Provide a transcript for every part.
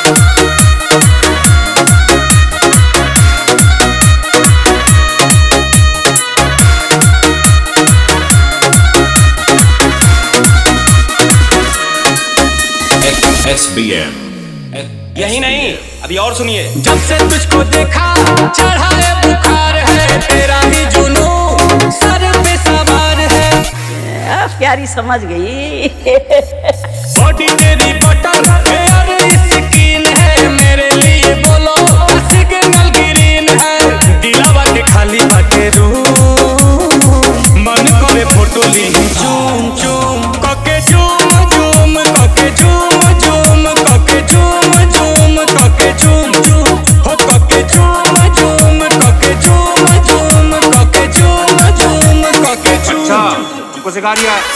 SBM। यही नहीं, अभी और सुनिए। जब से तुझको देखा चढ़ा है बुखार है, तेरा ही जुनून सर पे सवार है। प्यारी समझ गई। बॉडी तेरी बटर फेयर स्किन है, मेरे लिए बोलो सिग्नल ग्रीन है। दिलावा के खाली बाटे रूम, मन करे फोटो ली चूम चूम कके चूम चूम कके चूम चूम कके चूम चूम कके चूम चूम हो कके चूम चूम कके चूम चूम कके चूम चूम कके चूम। अच्छा, हमको सिखा दिया है।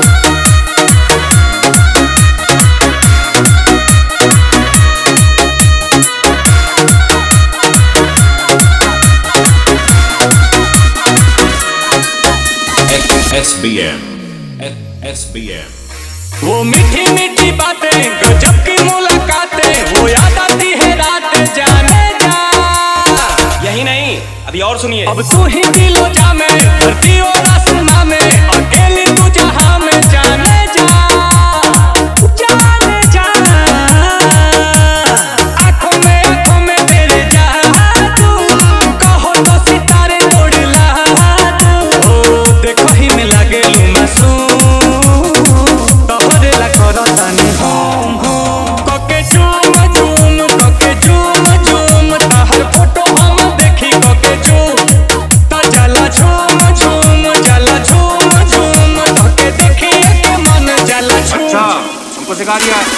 SBM। SBM। वो मीठी मीठी बातें गजब की मुलाकातें, वो याद आती है रात जाने जा। यही नहीं, अभी और सुनिए। अब तू ही दिलो जा में धरती और आसमां में, अकेली तू जहां में जाने जा जाने जा। आंखों में तेरे जादू, कहो तो सितारे तोड़ ला दू। ओ देखो ही में लागे लू मासूम, तोहरे ला करो तानी होम होम कके चूम चूम कके चूम चूम। तहर फोटो हम देखी कके चूम ता जाला झूम झूम जाला झूम झूम कके देखी के मन जाला झूम। अच्छा, हमको सिखा दिया है।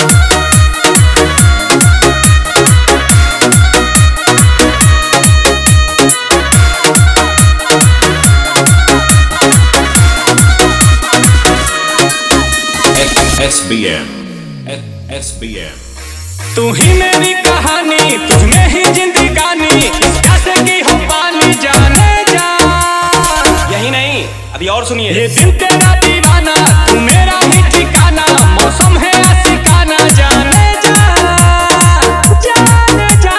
SBM। SBM। तू ही मेरी कहानी, तुझ में ही जिंदगानी, ऐसे की हो पानी जाने जा। यही नहीं, अभी और सुनिए। ये दिल तेरा दीवाना, तू मेरा ही ठिकाना, मौसम है आशिकाना जाने जा जाने जा।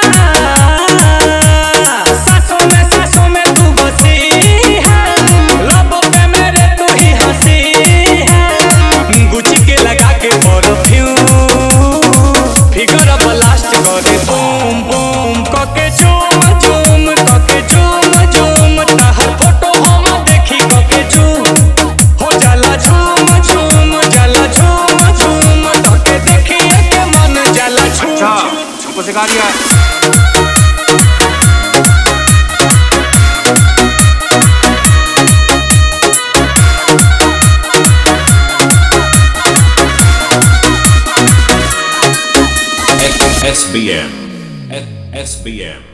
सांसों में तू बसी है, लबों पे मेरे तू ही हंसी है। गुची के लगा के परफ्यूम, फिगर ब्लास्ट करे बूम बूम कके चूम चूम कके चूम चूम। तहर फोटो हम देखी कके चूम हो जाला झूम झूम जाला झूम झूम कके देखी के मन जाला झूम। अच्छा, हमको सिखा दिया है। SBM। SBM।